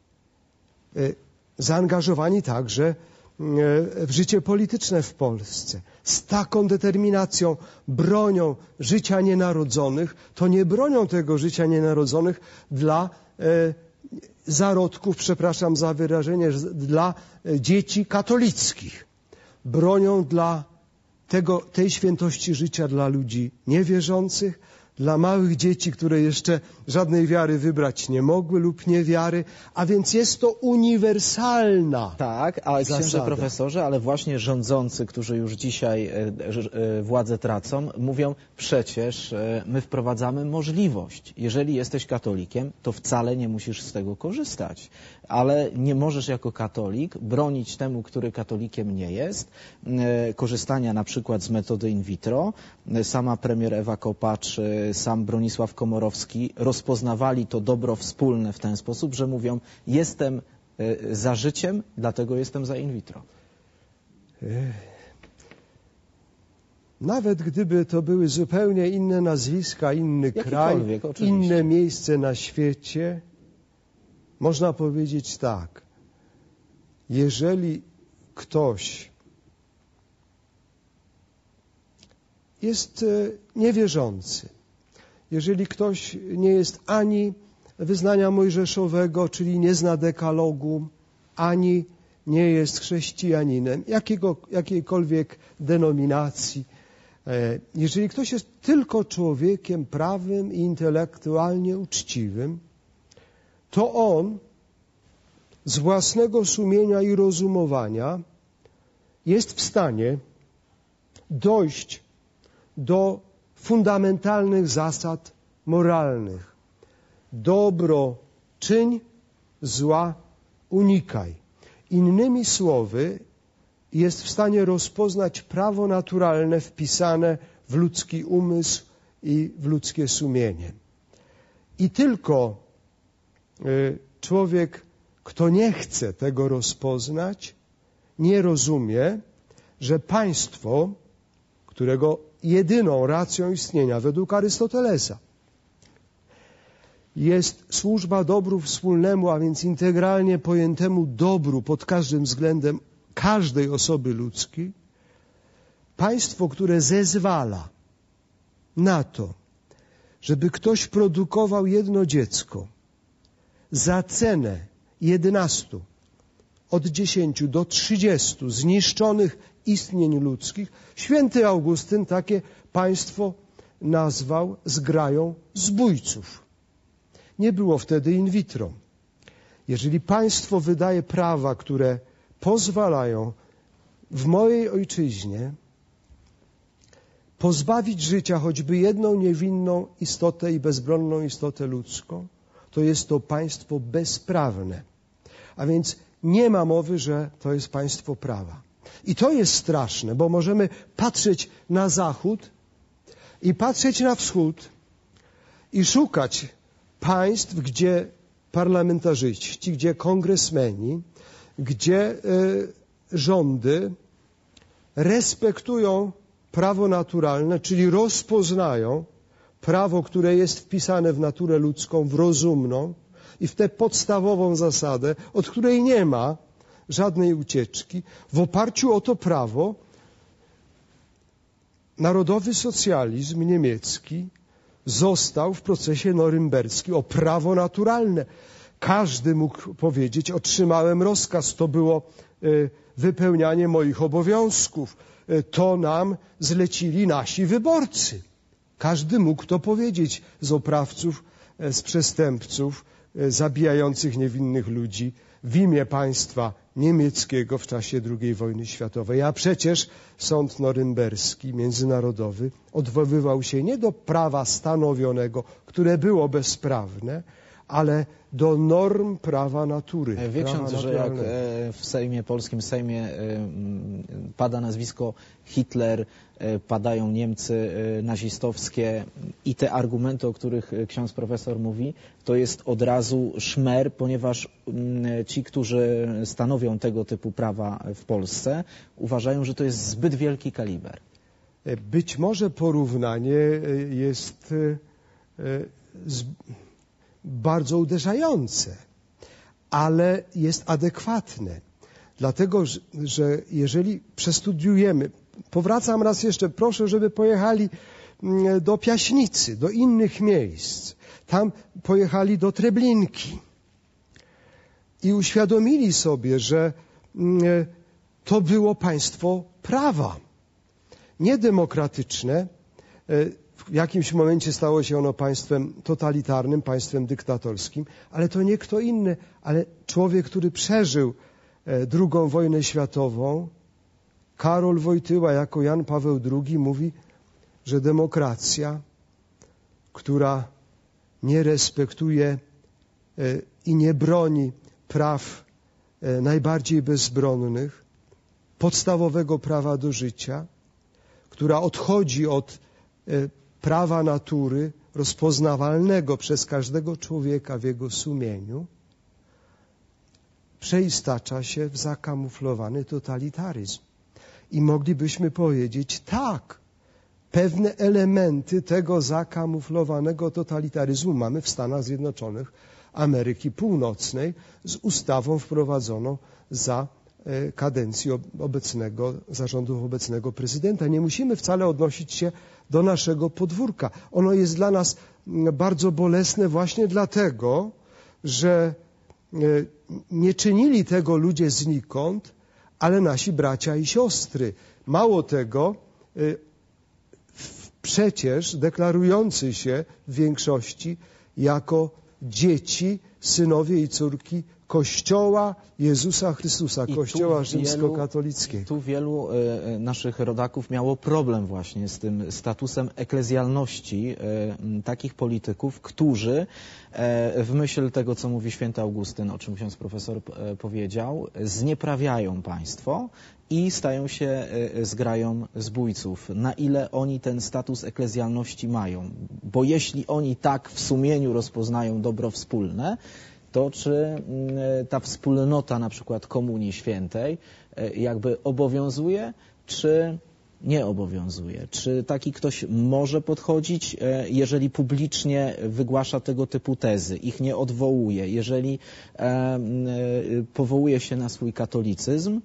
zaangażowani także w życie polityczne w Polsce, z taką determinacją bronią życia nienarodzonych, to nie bronią tego życia nienarodzonych dla zarodków, przepraszam za wyrażenie, dla dzieci katolickich. Bronią dla tego, tej świętości życia dla ludzi niewierzących, dla małych dzieci, które jeszcze żadnej wiary wybrać nie mogły lub niewiary, a więc jest to uniwersalna Tak, ale księże zasada. profesorze, ale właśnie rządzący, którzy już dzisiaj e, e, władzę tracą, mówią przecież e, my wprowadzamy możliwość. Jeżeli jesteś katolikiem, to wcale nie musisz z tego korzystać, ale nie możesz jako katolik bronić temu, który katolikiem nie jest, e, korzystania na przykład z metody in vitro. Sama premier Ewa Kopacz, sam Bronisław Komorowski rozpoznawali to dobro wspólne w ten sposób, że mówią, jestem za życiem, dlatego jestem za in vitro. Nawet gdyby to były zupełnie inne nazwiska, inny kraj, oczywiście. inne miejsce na świecie, można powiedzieć tak. Jeżeli ktoś jest niewierzący, jeżeli ktoś nie jest ani wyznania mojżeszowego, czyli nie zna dekalogu, ani nie jest chrześcijaninem, jakiego, jakiejkolwiek denominacji, jeżeli ktoś jest tylko człowiekiem prawym i intelektualnie uczciwym, to on z własnego sumienia i rozumowania jest w stanie dojść do fundamentalnych zasad moralnych. Dobro czyń, zła unikaj. Innymi słowy, jest w stanie rozpoznać prawo naturalne wpisane w ludzki umysł i w ludzkie sumienie. I tylko y, człowiek, kto nie chce tego rozpoznać, nie rozumie, że państwo, którego jedyną racją istnienia według Arystotelesa jest służba dobru wspólnemu, a więc integralnie pojętemu dobru pod każdym względem każdej osoby ludzkiej, państwo, które zezwala na to, żeby ktoś produkował jedno dziecko za cenę jedenastu, od dziesięciu do trzydziestu zniszczonych istnień ludzkich, święty Augustyn takie państwo nazwał zgrają zbójców. Nie było wtedy in vitro. Jeżeli państwo wydaje prawa, które pozwalają w mojej ojczyźnie pozbawić życia choćby jedną niewinną istotę i bezbronną istotę ludzką, to jest to państwo bezprawne. A więc nie ma mowy, że to jest państwo prawa. I to jest straszne, bo możemy patrzeć na zachód i patrzeć na wschód i szukać państw, gdzie parlamentarzyści, gdzie kongresmeni, gdzie y, rządy respektują prawo naturalne, czyli rozpoznają prawo, które jest wpisane w naturę ludzką, w rozumną i w tę podstawową zasadę, od której nie ma żadnej ucieczki. W oparciu o to prawo narodowy socjalizm niemiecki został w procesie norymberskim o prawo naturalne. Każdy mógł powiedzieć, otrzymałem rozkaz, to było y, wypełnianie moich obowiązków, y, to nam zlecili nasi wyborcy. Każdy mógł to powiedzieć z oprawców, y, z przestępców, y, zabijających niewinnych ludzi w imię państwa niemieckiego w czasie drugiej wojny światowej. A przecież sąd norymberski, międzynarodowy, odwoływał się nie do prawa stanowionego, które było bezprawne, ale do norm prawa natury. Wie ksiądz, że jak w Sejmie, polskim Sejmie pada nazwisko Hitler, padają Niemcy nazistowskie i te argumenty, o których ksiądz profesor mówi, to jest od razu szmer, ponieważ ci, którzy stanowią tego typu prawa w Polsce, uważają, że to jest zbyt wielki kaliber. Być może porównanie jest z... bardzo uderzające, ale jest adekwatne. Dlatego, że jeżeli przestudiujemy, powracam raz jeszcze, proszę, żeby pojechali do Piaśnicy, do innych miejsc. Tam pojechali do Treblinki. i uświadomili sobie, że to było państwo prawa, niedemokratyczne. W jakimś momencie stało się ono państwem totalitarnym, państwem dyktatorskim, ale to nie kto inny, ale człowiek, który przeżył drugą wojnę światową, Karol Wojtyła jako Jan Paweł drugi mówi, że demokracja, która nie respektuje i nie broni praw najbardziej bezbronnych, podstawowego prawa do życia, która odchodzi od prawa natury rozpoznawalnego przez każdego człowieka w jego sumieniu, przeistacza się w zakamuflowany totalitaryzm. I moglibyśmy powiedzieć, tak, pewne elementy tego zakamuflowanego totalitaryzmu mamy w Stanach Zjednoczonych Ameryki Północnej z ustawą wprowadzoną za kadencji obecnego, zarządów obecnego prezydenta. Nie musimy wcale odnosić się do naszego podwórka. Ono jest dla nas bardzo bolesne właśnie dlatego, że nie czynili tego ludzie znikąd, ale nasi bracia i siostry. Mało tego, przecież deklarujący się w większości jako dzieci, synowie i córki Kościoła Jezusa Chrystusa, I Kościoła rzymskokatolickiego. Tu wielu e, naszych rodaków miało problem właśnie z tym statusem eklezjalności e, takich polityków, którzy e, w myśl tego, co mówi święty Augustyn, o czym ksiądz profesor e, powiedział, znieprawiają państwo i stają się e, zgrają zbójców. Na ile oni ten status eklezjalności mają? Bo jeśli oni tak w sumieniu rozpoznają dobro wspólne, to czy ta wspólnota na przykład Komunii Świętej jakby obowiązuje, czy nie obowiązuje? Czy taki ktoś może podchodzić, jeżeli publicznie wygłasza tego typu tezy, ich nie odwołuje, jeżeli powołuje się na swój katolicyzm?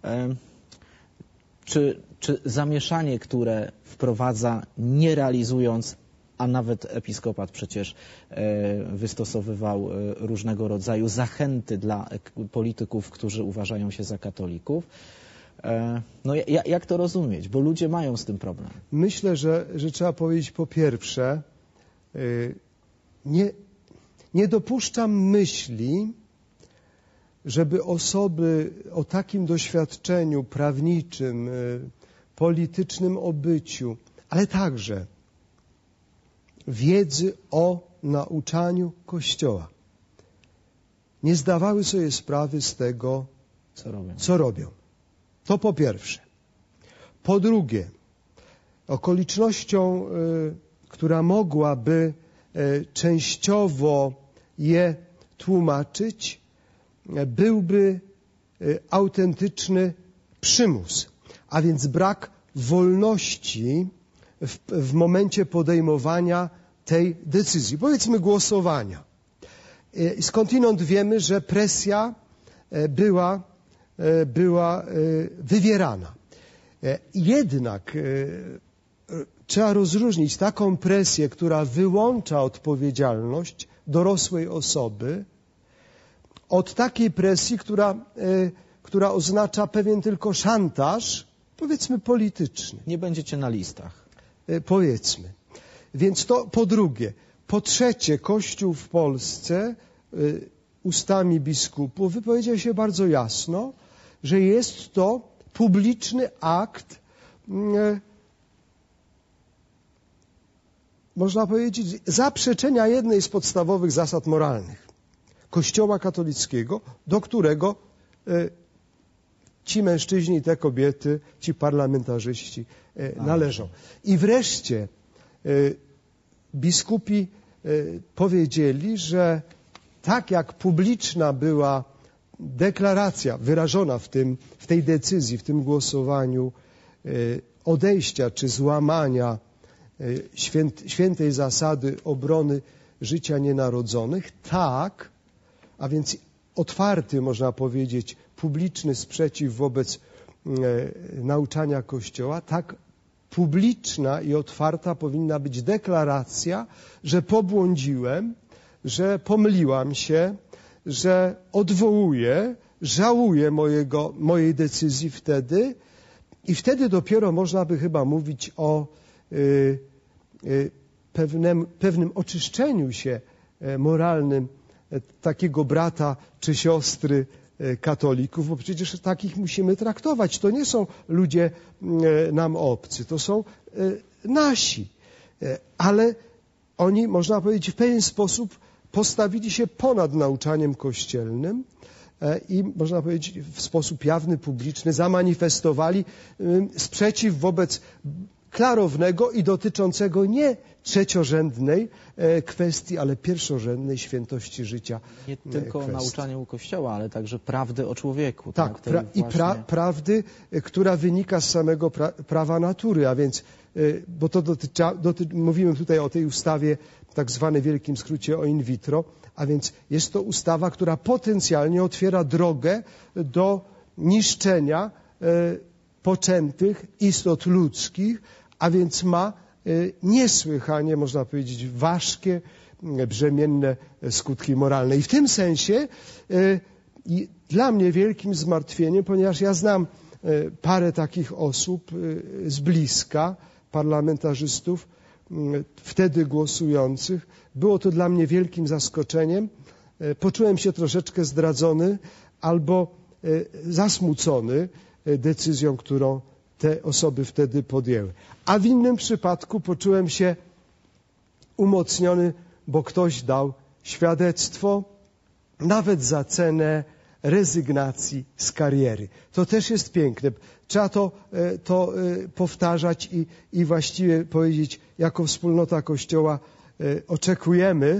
Czy, czy zamieszanie, które wprowadza, nie realizując, a nawet episkopat przecież wystosowywał różnego rodzaju zachęty dla polityków, którzy uważają się za katolików. No jak to rozumieć? Bo ludzie mają z tym problem. Myślę, że, że trzeba powiedzieć po pierwsze, nie, nie dopuszczam myśli, żeby osoby o takim doświadczeniu prawniczym, politycznym obyciu, ale także wiedzy o nauczaniu Kościoła, nie zdawały sobie sprawy z tego, co robią. Co robią. To po pierwsze. Po drugie, okolicznością, y, która mogłaby y, częściowo je tłumaczyć, y, byłby y, autentyczny przymus, a więc brak wolności w, w momencie podejmowania tej decyzji, powiedzmy głosowania. Y, skądinąd wiemy, że presja y, była była wywierana. Jednak trzeba rozróżnić taką presję, która wyłącza odpowiedzialność dorosłej osoby, od takiej presji, która, która oznacza pewien tylko szantaż, powiedzmy polityczny. Nie będziecie na listach. Powiedzmy. Więc to po drugie. Po trzecie, Kościół w Polsce ustami biskupów wypowiedział się bardzo jasno, że jest to publiczny akt, e, można powiedzieć, zaprzeczenia jednej z podstawowych zasad moralnych Kościoła katolickiego, do którego e, ci mężczyźni i te kobiety, ci parlamentarzyści e, należą. I wreszcie e, biskupi e, powiedzieli, że tak jak publiczna była deklaracja wyrażona w, tym, w tej decyzji, w tym głosowaniu odejścia czy złamania święt, świętej zasady obrony życia nienarodzonych, tak, a więc otwarty, można powiedzieć, publiczny sprzeciw wobec nauczania Kościoła, tak publiczna i otwarta powinna być deklaracja, że pobłądziłem, że pomyliłam się, że odwołuję, żałuję mojego, mojej decyzji wtedy i wtedy dopiero można by chyba mówić o y, y, pewnym, pewnym oczyszczeniu się moralnym takiego brata czy siostry katolików, bo przecież takich musimy traktować. To nie są ludzie nam obcy, to są nasi. Ale oni, można powiedzieć, w pewien sposób postawili się ponad nauczaniem kościelnym i, można powiedzieć, w sposób jawny, publiczny zamanifestowali sprzeciw wobec klarownego i dotyczącego nie trzeciorzędnej kwestii, ale pierwszorzędnej świętości życia. Nie tylko kwestii. nauczaniu Kościoła, ale także prawdy o człowieku. Tak, tak? pra i właśnie... pra prawdy, która wynika z samego pra prawa natury, a więc, bo to dotyczy, doty mówimy tutaj o tej ustawie, tak zwanej w wielkim skrócie o in vitro, a więc jest to ustawa, która potencjalnie otwiera drogę do niszczenia poczętych istot ludzkich, a więc ma niesłychanie, można powiedzieć, ważkie, brzemienne skutki moralne. I w tym sensie dla mnie wielkim zmartwieniem, ponieważ ja znam parę takich osób z bliska, parlamentarzystów, wtedy głosujących, było to dla mnie wielkim zaskoczeniem. Poczułem się troszeczkę zdradzony albo zasmucony decyzją, którą te osoby wtedy podjęły. A w innym przypadku poczułem się umocniony, bo ktoś dał świadectwo, nawet za cenę rezygnacji z kariery. To też jest piękne. Trzeba to, to powtarzać i, i właściwie powiedzieć, jako wspólnota Kościoła oczekujemy.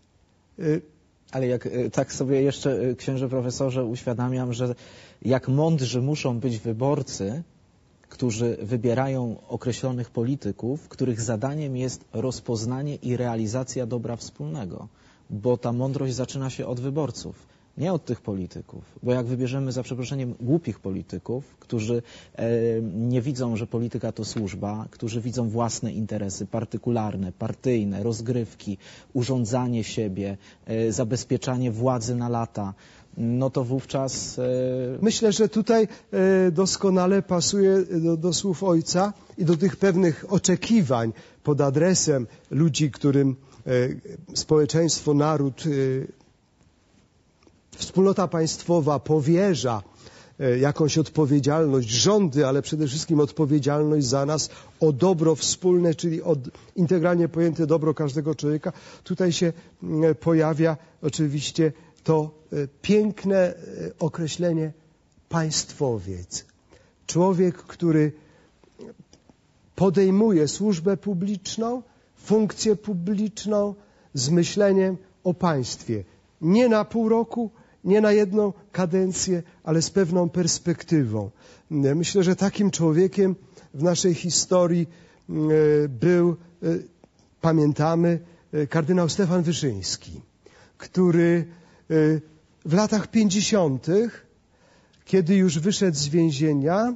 Ale jak tak sobie jeszcze, księże profesorze, uświadamiam, że jak mądrzy muszą być wyborcy, którzy wybierają określonych polityków, których zadaniem jest rozpoznanie i realizacja dobra wspólnego, bo ta mądrość zaczyna się od wyborców, nie od tych polityków. Bo jak wybierzemy, za przeproszeniem, głupich polityków, którzy e, nie widzą, że polityka to służba, którzy widzą własne interesy partykularne, partyjne, rozgrywki, urządzanie siebie, e, zabezpieczanie władzy na lata, no to wówczas... E... Myślę, że tutaj e, doskonale pasuje do, do słów ojca i do tych pewnych oczekiwań pod adresem ludzi, którym e, społeczeństwo, naród, e, wspólnota państwowa powierza e, jakąś odpowiedzialność, rządy, ale przede wszystkim odpowiedzialność za nas o dobro wspólne, czyli o integralnie pojęte dobro każdego człowieka. Tutaj się e, pojawia oczywiście to piękne określenie państwowiec. Człowiek, który podejmuje służbę publiczną, funkcję publiczną z myśleniem o państwie. Nie na pół roku, nie na jedną kadencję, ale z pewną perspektywą. Myślę, że takim człowiekiem w naszej historii był, pamiętamy, kardynał Stefan Wyszyński, który w latach pięćdziesiątych, kiedy już wyszedł z więzienia,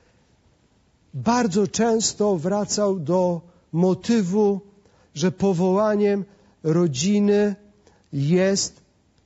bardzo często wracał do motywu, że powołaniem rodziny jest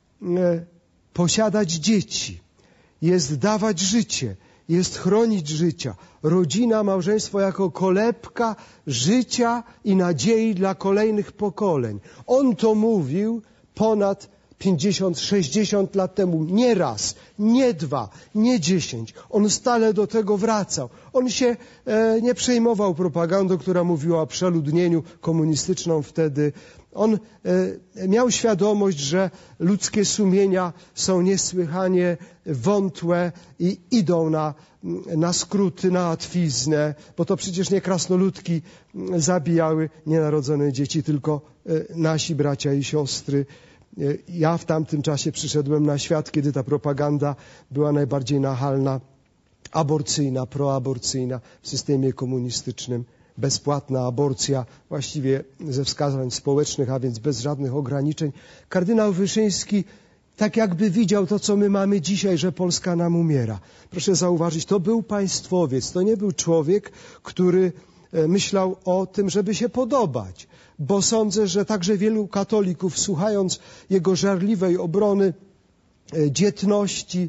posiadać dzieci, jest dawać życie, jest chronić życia. Rodzina, małżeństwo jako kolebka życia i nadziei dla kolejnych pokoleń. On to mówił ponad pięćdziesiąt, sześćdziesiąt lat temu, nie raz, nie dwa, nie dziesięć. On stale do tego wracał. On się e, nie przejmował propagandą, która mówiła o przeludnieniu komunistyczną wtedy. On e, miał świadomość, że ludzkie sumienia są niesłychanie wątłe i idą na, na skróty, na łatwiznę, bo to przecież nie krasnoludki zabijały nienarodzone dzieci, tylko e, nasi bracia i siostry. Ja w tamtym czasie przyszedłem na świat, kiedy ta propaganda była najbardziej nachalna, aborcyjna, proaborcyjna w systemie komunistycznym. Bezpłatna aborcja, właściwie ze wskazań społecznych, a więc bez żadnych ograniczeń. Kardynał Wyszyński tak jakby widział to, co my mamy dzisiaj, że Polska nam umiera. Proszę zauważyć, to był państwowiec, to nie był człowiek, który myślał o tym, żeby się podobać. Bo sądzę, że także wielu katolików, słuchając jego żarliwej obrony dzietności,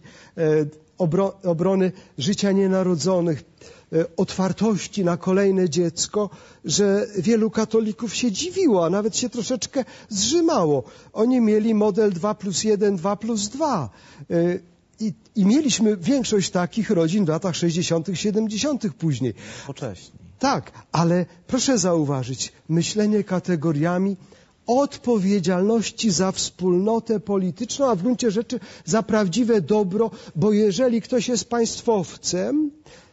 obrony życia nienarodzonych, otwartości na kolejne dziecko, że wielu katolików się dziwiło, a nawet się troszeczkę zrzymało. Oni mieli model dwa plus jeden, dwa plus dwa. I, I mieliśmy większość takich rodzin w latach sześćdziesiątych, siedemdziesiątych później. Wcześniej. Tak, ale proszę zauważyć, myślenie kategoriami odpowiedzialności za wspólnotę polityczną, a w gruncie rzeczy za prawdziwe dobro, bo jeżeli ktoś jest państwowcem,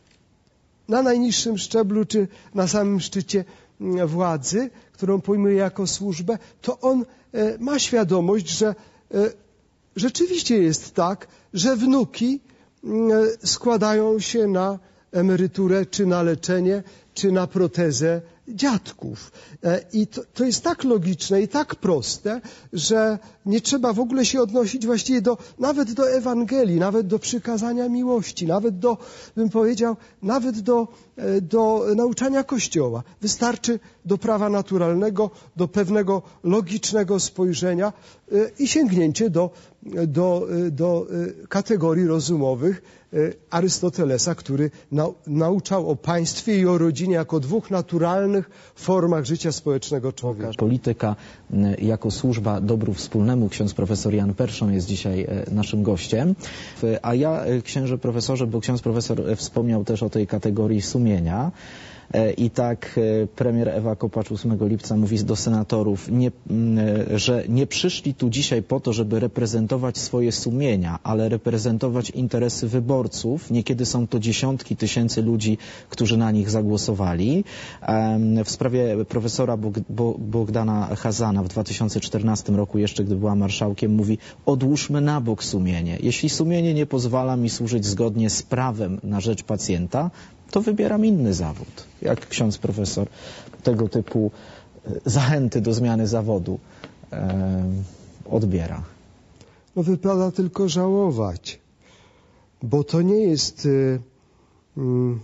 na najniższym szczeblu czy na samym szczycie władzy, którą pojmuje jako służbę, to on ma świadomość, że rzeczywiście jest tak, że wnuki składają się na emeryturę, czy na leczenie, czy na protezę dziadków. I to, to jest tak logiczne i tak proste, że nie trzeba w ogóle się odnosić właściwie do, nawet do Ewangelii, nawet do przykazania miłości, nawet do, bym powiedział, nawet do, do nauczania Kościoła. Wystarczy do prawa naturalnego, do pewnego logicznego spojrzenia i sięgnięcie do, do, do kategorii rozumowych Arystotelesa, który nauczał o państwie i o rodzinie jako dwóch naturalnych formach życia społecznego człowieka. Polityka jako służba dobru wspólnemu. Ksiądz profesor Jan Perszon jest dzisiaj naszym gościem. A ja, księże profesorze, bo ksiądz profesor wspomniał też o tej kategorii sumienia. I tak premier Ewa Kopacz ósmego lipca mówi do senatorów, nie, że nie przyszli tu dzisiaj po to, żeby reprezentować swoje sumienia, ale reprezentować interesy wyborców. Niekiedy są to dziesiątki tysięcy ludzi, którzy na nich zagłosowali. W sprawie profesora Bogdana Chazana w dwa tysiące czternastym roku, jeszcze gdy była marszałkiem, mówi: odłóżmy na bok sumienie. Jeśli sumienie nie pozwala mi służyć zgodnie z prawem na rzecz pacjenta, to wybieram inny zawód. Jak ksiądz profesor tego typu zachęty do zmiany zawodu e, odbiera? No wypada tylko żałować, bo to nie jest y, y,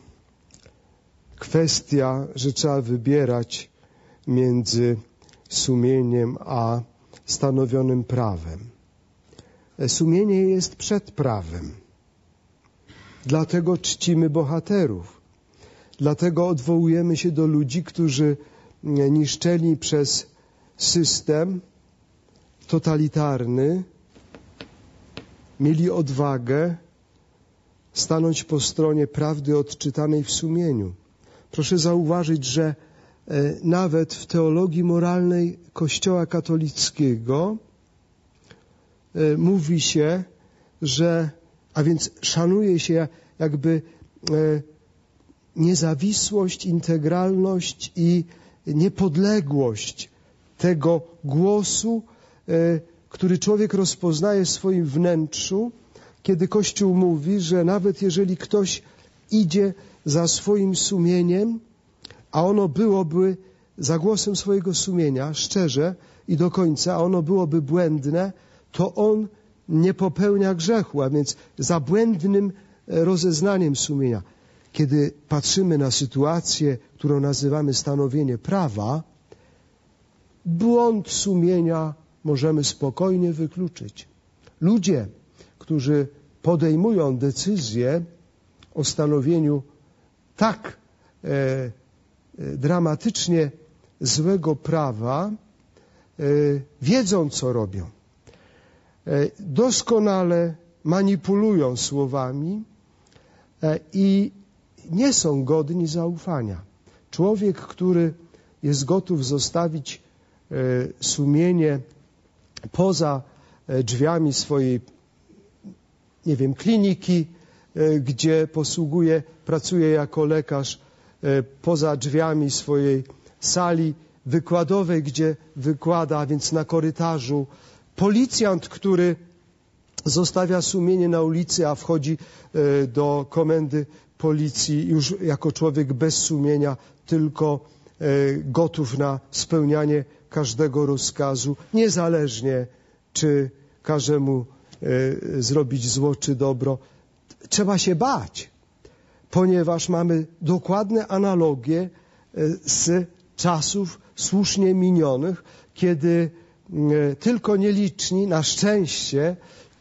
kwestia, że trzeba wybierać między sumieniem a stanowionym prawem. Sumienie jest przed prawem. Dlatego czcimy bohaterów. Dlatego odwołujemy się do ludzi, którzy niszczeni przez system totalitarny mieli odwagę stanąć po stronie prawdy odczytanej w sumieniu. Proszę zauważyć, że nawet w teologii moralnej Kościoła katolickiego mówi się, że, a więc szanuje się jakby niezawisłość, integralność i niepodległość tego głosu, który człowiek rozpoznaje w swoim wnętrzu, kiedy Kościół mówi, że nawet jeżeli ktoś idzie za swoim sumieniem, a ono byłoby za głosem swojego sumienia, szczerze i do końca, a ono byłoby błędne, to on nie popełnia grzechu, a więc za błędnym rozeznaniem sumienia. Kiedy patrzymy na sytuację, którą nazywamy stanowienie prawa, błąd sumienia możemy spokojnie wykluczyć. Ludzie, którzy podejmują decyzję o stanowieniu tak e, e, dramatycznie złego prawa, e, wiedzą, co robią. E, doskonale manipulują słowami e, i nie są godni zaufania. Człowiek, który jest gotów zostawić e, sumienie poza e, drzwiami swojej, nie wiem, kliniki, e, gdzie posługuje, pracuje jako lekarz, e, poza drzwiami swojej sali wykładowej, gdzie wykłada, a więc na korytarzu. Policjant, który zostawia sumienie na ulicy, a wchodzi e, do komendy policji już jako człowiek bez sumienia, tylko e, gotów na spełnianie każdego rozkazu, niezależnie czy każe mu e, zrobić zło czy dobro. Trzeba się bać, ponieważ mamy dokładne analogie e, z czasów słusznie minionych, kiedy e, tylko nieliczni, na szczęście,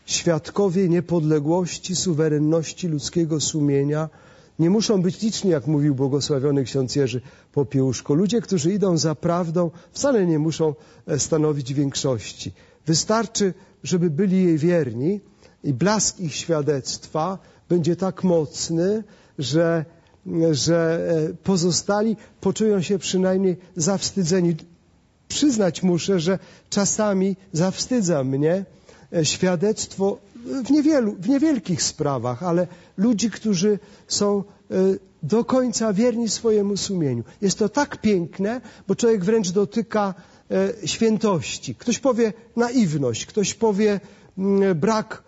świadkowie niepodległości, suwerenności ludzkiego sumienia. Nie muszą być liczni, jak mówił błogosławiony ksiądz Jerzy Popiełuszko. Ludzie, którzy idą za prawdą, wcale nie muszą stanowić większości. Wystarczy, żeby byli jej wierni i blask ich świadectwa będzie tak mocny, że, że pozostali poczują się przynajmniej zawstydzeni. Przyznać muszę, że czasami zawstydza mnie świadectwo w, niewielu, w niewielkich sprawach, ale ludzi, którzy są do końca wierni swojemu sumieniu. Jest to tak piękne, bo człowiek wręcz dotyka świętości. Ktoś powie naiwność, ktoś powie brak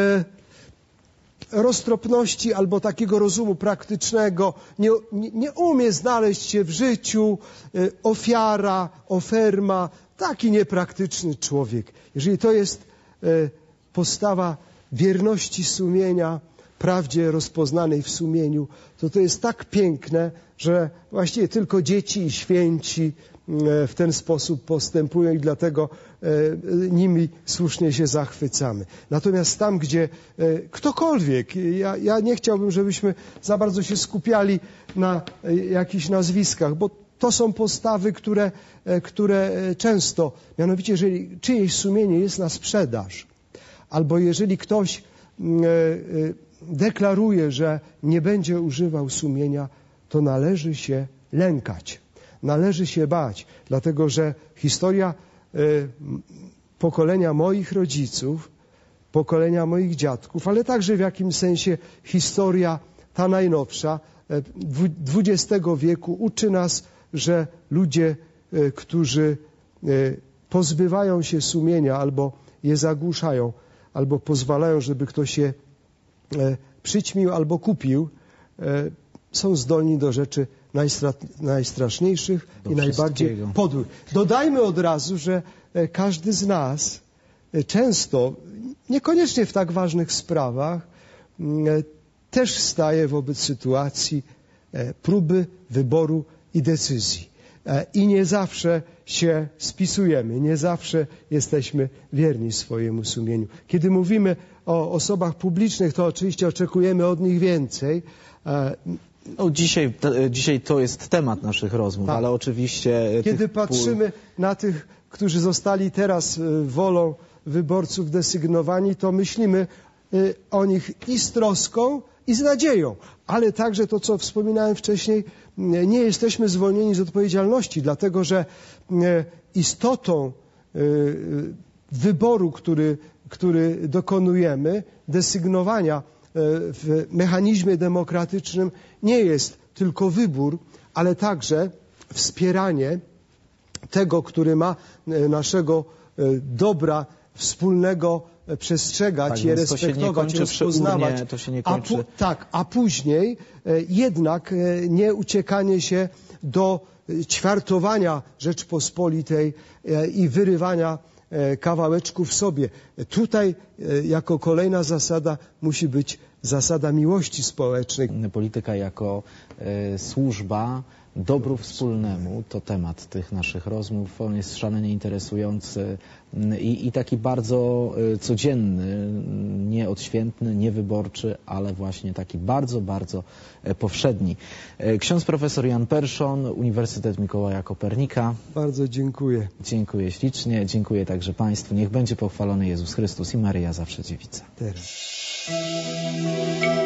roztropności albo takiego rozumu praktycznego, nie, nie, nie umie znaleźć się w życiu, ofiara, oferma, taki niepraktyczny człowiek. Jeżeli to jest postawa wierności sumienia, prawdzie rozpoznanej w sumieniu, to to jest tak piękne, że właściwie tylko dzieci i święci w ten sposób postępują i dlatego nimi słusznie się zachwycamy. Natomiast tam, gdzie ktokolwiek, ja, ja nie chciałbym, żebyśmy za bardzo się skupiali na jakichś nazwiskach, bo to są postawy, które, które często, mianowicie jeżeli czyjeś sumienie jest na sprzedaż, albo jeżeli ktoś deklaruje, że nie będzie używał sumienia, to należy się lękać. Należy się bać, dlatego że historia y, pokolenia moich rodziców, pokolenia moich dziadków, ale także w jakimś sensie historia ta najnowsza dwudziestego wieku uczy nas, że ludzie, y, którzy y, pozbywają się sumienia albo je zagłuszają, albo pozwalają, żeby ktoś je y, przyćmił albo kupił, y, są zdolni do rzeczy Najstra, najstraszniejszych do i najbardziej podłych. Dodajmy od razu, że każdy z nas często, niekoniecznie w tak ważnych sprawach, też staje wobec sytuacji próby, wyboru i decyzji. I nie zawsze się spisujemy, nie zawsze jesteśmy wierni swojemu sumieniu. Kiedy mówimy o osobach publicznych, to oczywiście oczekujemy od nich więcej. No, dzisiaj, t, dzisiaj to jest temat naszych rozmów, tak. Ale oczywiście... Kiedy tych patrzymy pól... na tych, którzy zostali teraz wolą wyborców desygnowani, to myślimy o nich i z troską, i z nadzieją. Ale także to, co wspominałem wcześniej, nie jesteśmy zwolnieni z odpowiedzialności, dlatego że istotą wyboru, który, który dokonujemy, desygnowania w mechanizmie demokratycznym nie jest tylko wybór, ale także wspieranie tego, który ma naszego dobra wspólnego przestrzegać, tak, je respektować, to rozpoznawać. Urnie, to się nie kończy. A pu- tak, a później jednak nie uciekanie się do ćwiartowania Rzeczpospolitej i wyrywania kawałeczków sobie. Tutaj jako kolejna zasada musi być zasada miłości społecznej. Polityka jako y, służba dobru wspólnemu to temat tych naszych rozmów. On jest szalenie interesujący i, i taki bardzo y, codzienny, nie odświętny, nie wyborczy, ale właśnie taki bardzo, bardzo y, powszedni. Y, ksiądz profesor Jan Perszon, Uniwersytet Mikołaja Kopernika. Bardzo dziękuję. Dziękuję ślicznie, dziękuję także Państwu. Niech będzie pochwalony Jezus Chrystus i Maryja zawsze Dziewica. Teraz.